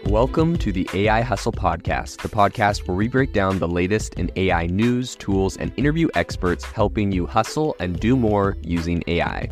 Welcome to the AI Hustle Podcast, the podcast where we break down the latest in AI news, tools, and interview experts helping you hustle and do more using AI.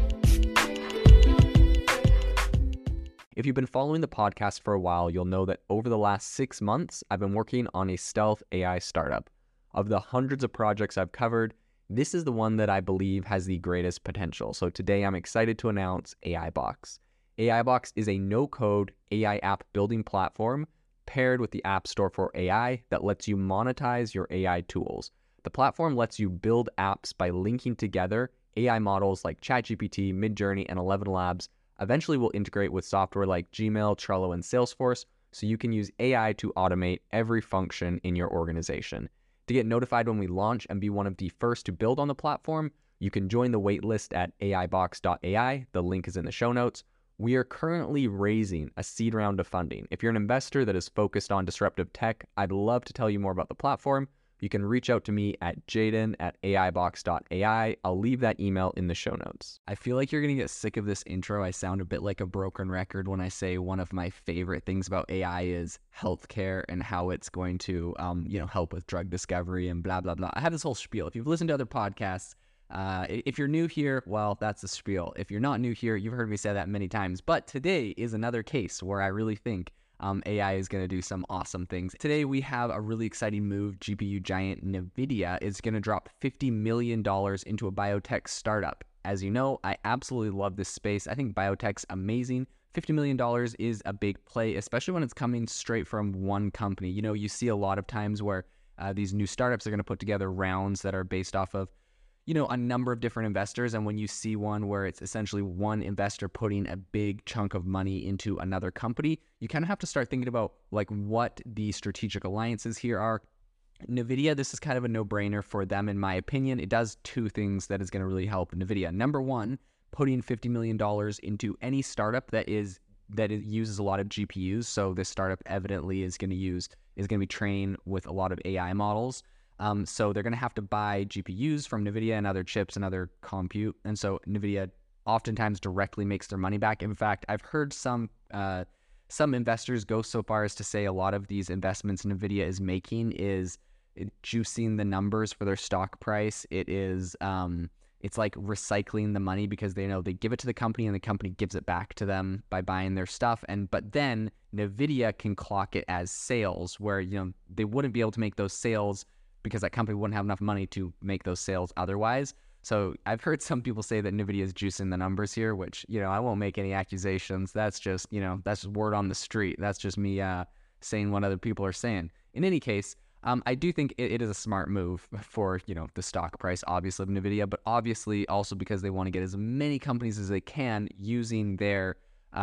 If you've been following the podcast for a while, you'll know that over the last 6 months, I've been working on a stealth AI startup. Of the hundreds of projects I've covered, this is the one that I believe has the greatest potential. So today I'm excited to announce AIBox. AIBox is a no-code AI app building platform paired with the App Store for AI that lets you monetize your AI tools. The platform lets you build apps by linking together AI models like ChatGPT, Midjourney, and ElevenLabs. Eventually will integrate with software like Gmail, Trello, and Salesforce, so you can use AI to automate every function in your organization. To get notified when we launch and be one of the first to build on the platform, you can join the waitlist at aibox.ai. The link is in the show notes. We are currently raising a seed round of funding. If you're an investor that is focused on disruptive tech, I'd love to tell you more about the platform. You can reach out to me at jaden@aibox.ai. I'll leave that email in the show notes. I feel like you're going to get sick of this intro. I sound a bit like a broken record when I say one of my favorite things about AI is healthcare and how it's going to, help with drug discovery and blah, blah, blah. I have this whole spiel. If you've listened to other podcasts, if you're new here, well, that's the spiel. If you're not new here, you've heard me say that many times. But today is another case where I really think AI is going to do some awesome things. Today, we have a really exciting move. GPU giant NVIDIA is going to drop $50 million into a biotech startup. As you know, I absolutely love this space. I think biotech's amazing. $50 million is a big play, especially when it's coming straight from one company. You know, you see a lot of times where these new startups are going to put together rounds that are based off of a number of different investors. And when you see one where it's essentially one investor putting a big chunk of money into another company, you kind of have to start thinking about like what the strategic alliances here are. NVIDIA, this is kind of a no-brainer for them, in my opinion. It does two things that is going to really help NVIDIA. Number one, putting $50 million into any startup that uses a lot of GPUs. So this startup evidently is going to be trained with a lot of AI models. So they're going to have to buy GPUs from NVIDIA and other chips and other compute. And so NVIDIA oftentimes directly makes their money back. In fact, I've heard some investors go so far as to say a lot of these investments NVIDIA is making is juicing the numbers for their stock price. It's like recycling the money because they know they give it to the company and the company gives it back to them by buying their stuff. But then NVIDIA can clock it as sales where, they wouldn't be able to make those sales because that company wouldn't have enough money to make those sales otherwise. So I've heard some people say that NVIDIA is juicing the numbers here, which, I won't make any accusations. That's just, that's just word on the street. That's just me saying what other people are saying. In any case, I do think it is a smart move for, the stock price, obviously, of NVIDIA, but obviously also because they want to get as many companies as they can using their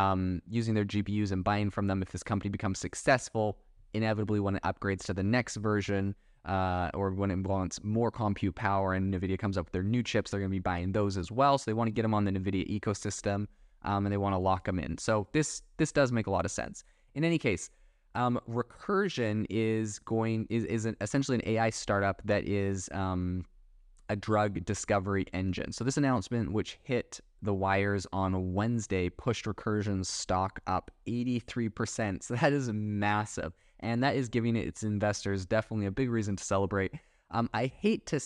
GPUs and buying from them. If this company becomes successful, inevitably when it upgrades to the next version, or when it wants more compute power and NVIDIA comes up with their new chips, they're going to be buying those as well. So they want to get them on the NVIDIA ecosystem, and they want to lock them in. So this does make a lot of sense. In any case, Recursion is essentially an AI startup that is a drug discovery engine. So this announcement, which hit the wires on Wednesday, pushed Recursion's stock up 83%. So that is massive. And that is giving its investors definitely a big reason to celebrate. I hate to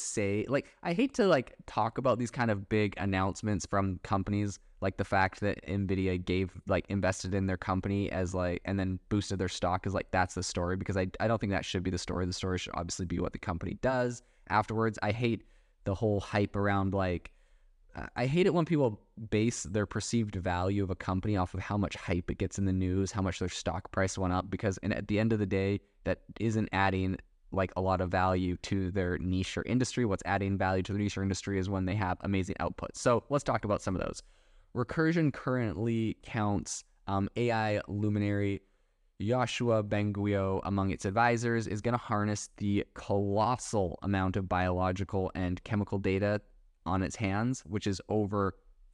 talk about these kind of big announcements from companies, like the fact that NVIDIA invested in their company and then boosted their stock that's the story, because I don't think that should be the story. The story should obviously be what the company does afterwards. I hate the whole hype around I hate it when people base their perceived value of a company off of how much hype it gets in the news, how much their stock price went up, because at the end of the day, that isn't adding a lot of value to their niche or industry. What's adding value to the niche or industry is when they have amazing output. So let's talk about some of those. Recursion currently counts AI luminary Yoshua Bengio among its advisors, is going to harness the colossal amount of biological and chemical data on its hands, which is over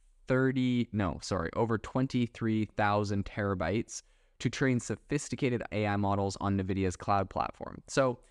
23,000 terabytes to train sophisticated AI models on NVIDIA's cloud platform. So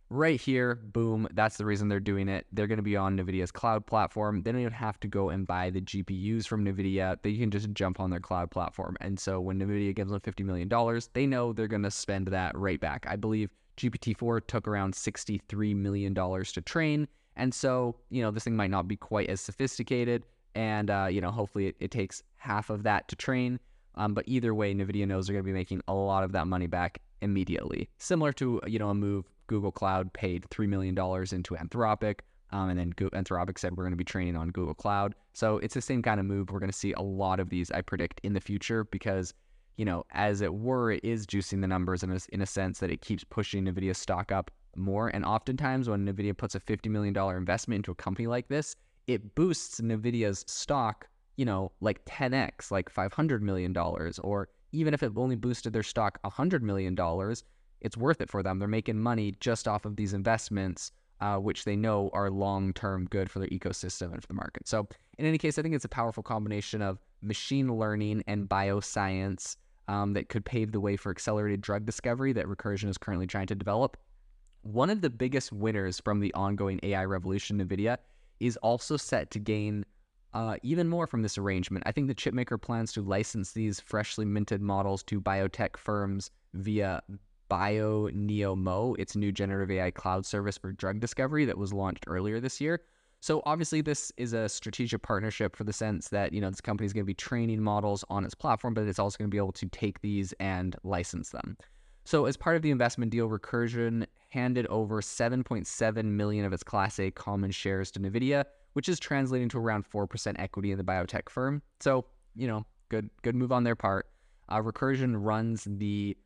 right here, boom, that's the reason they're doing it. They're going to be on NVIDIA's cloud platform. They don't even have to go and buy the GPUs from NVIDIA. They can just jump on their cloud platform. And so when NVIDIA gives them $50 million, they know they're going to spend that right back. I believe GPT-4 took around $63 million to train. And so, this thing might not be quite as sophisticated. And, hopefully it takes half of that to train. But either way, NVIDIA knows they're going to be making a lot of that money back immediately. Similar to, a move Google Cloud paid $3 million into Anthropic. And then Anthropic said we're going to be training on Google Cloud. So it's the same kind of move. We're going to see a lot of these, I predict, in the future because, as it were, it is juicing the numbers in a sense that it keeps pushing NVIDIA stock up more. And oftentimes when NVIDIA puts a $50 million investment into a company like this, it boosts NVIDIA's stock, like 10x, like $500 million. Or even if it only boosted their stock $100 million, it's worth it for them. They're making money just off of these investments, which they know are long-term good for their ecosystem and for the market. So in any case, I think it's a powerful combination of machine learning and bioscience that could pave the way for accelerated drug discovery that Recursion is currently trying to develop. One of the biggest winners from the ongoing AI revolution, NVIDIA, is also set to gain even more from this arrangement. I think the chipmaker plans to license these freshly minted models to biotech firms via BioNeoMo, its new generative AI cloud service for drug discovery that was launched earlier this year. So obviously this is a strategic partnership for the sense that, this company is going to be training models on its platform, but it's also going to be able to take these and license them. So as part of the investment deal, Recursion handed over 7.7 million of its Class A common shares to NVIDIA, which is translating to around 4% equity in the biotech firm. So, good move on their part. Recursion runs the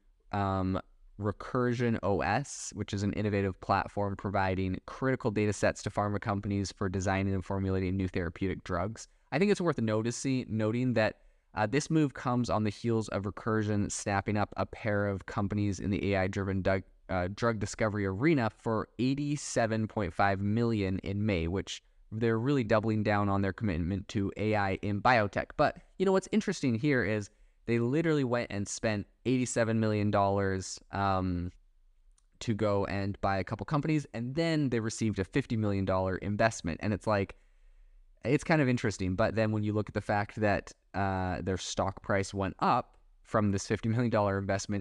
Recursion OS, which is an innovative platform providing critical data sets to pharma companies for designing and formulating new therapeutic drugs. I think it's worth noting that this move comes on the heels of Recursion snapping up a pair of companies in the AI-driven drug discovery arena for $87.5 million in May, which they're really doubling down on their commitment to AI in biotech. But what's interesting here is they literally went and spent $87 million to go and buy a couple companies, and then they received a $50 million investment. And it's kind of interesting. But then when you look at the fact that their stock price went up from this $50 million investment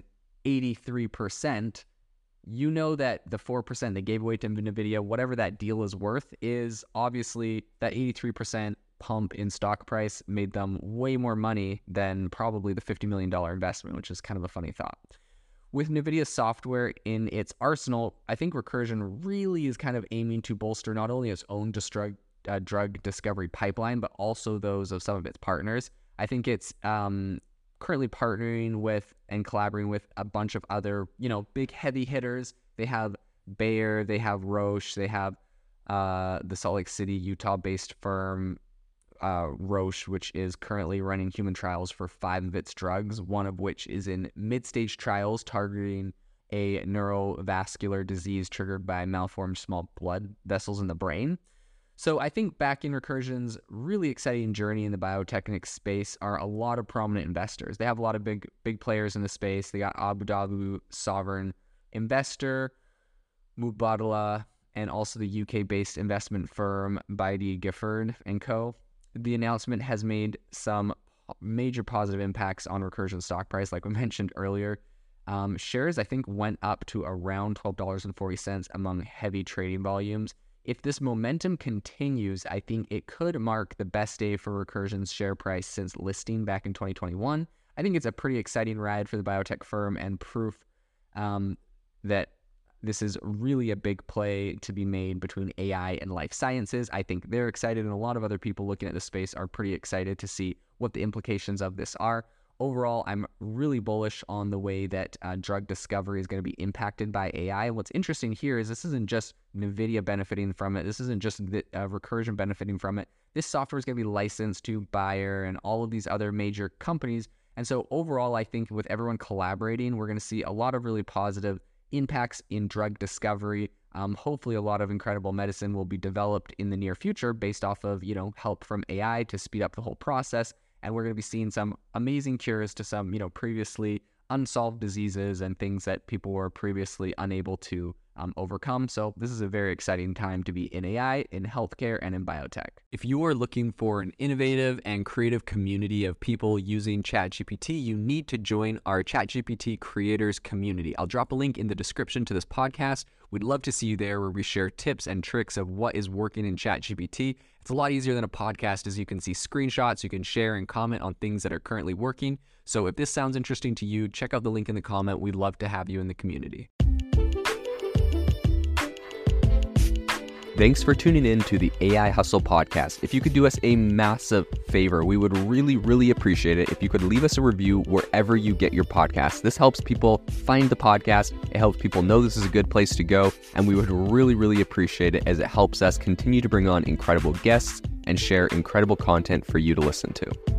83%, that the 4% they gave away to NVIDIA, whatever that deal is worth, is obviously that 83% pump in stock price made them way more money than probably the $50 million investment, which is kind of a funny thought. With NVIDIA software in its arsenal, I think Recursion really is kind of aiming to bolster not only its own drug discovery pipeline, but also those of some of its partners. I think it's currently partnering with and collaborating with a bunch of other, big heavy hitters. They have Bayer, they have Roche, they have the Salt Lake City, Utah-based firm Roche, which is currently running human trials for 5 of its drugs, one of which is in mid-stage trials targeting a neurovascular disease triggered by malformed small blood vessels in the brain. So I think backing Recursion's really exciting journey in the biotechnic space are a lot of prominent investors. They have a lot of big players in the space. They got Abu Dhabi sovereign investor, Mubadala, and also the UK-based investment firm Baidy Gifford & Co. The announcement has made some major positive impacts on Recursion stock price, like we mentioned earlier. Shares, I think, went up to around $12.40 among heavy trading volumes. If this momentum continues, I think it could mark the best day for Recursion's share price since listing back in 2021. I think it's a pretty exciting ride for the biotech firm and proof that this is really a big play to be made between AI and life sciences. I think they're excited, and a lot of other people looking at the space are pretty excited to see what the implications of this are. Overall, I'm really bullish on the way that drug discovery is going to be impacted by AI. And what's interesting here is this isn't just NVIDIA benefiting from it. This isn't just Recursion benefiting from it. This software is going to be licensed to Bayer and all of these other major companies. And so overall, I think with everyone collaborating, we're going to see a lot of really positive impacts in drug discovery. Hopefully a lot of incredible medicine will be developed in the near future based off of, help from AI to speed up the whole process. And we're going to be seeing some amazing cures to some, previously unsolved diseases and things that people were previously unable to overcome. So this is a very exciting time to be in AI, in healthcare, and in biotech. If you are looking for an innovative and creative community of people using ChatGPT, you need to join our ChatGPT creators community. I'll drop a link in the description to this podcast. We'd love to see you there, where we share tips and tricks of what is working in ChatGPT. It's a lot easier than a podcast, as you can see screenshots, you can share and comment on things that are currently working. So if this sounds interesting to you, check out the link in the comment. We'd love to have you in the community. Thanks for tuning in to the AI Hustle podcast. If you could do us a massive favor, we would really appreciate it if you could leave us a review wherever you get your podcasts. This helps people find the podcast. It helps people know this is a good place to go. And we would really appreciate it, as it helps us continue to bring on incredible guests and share incredible content for you to listen to.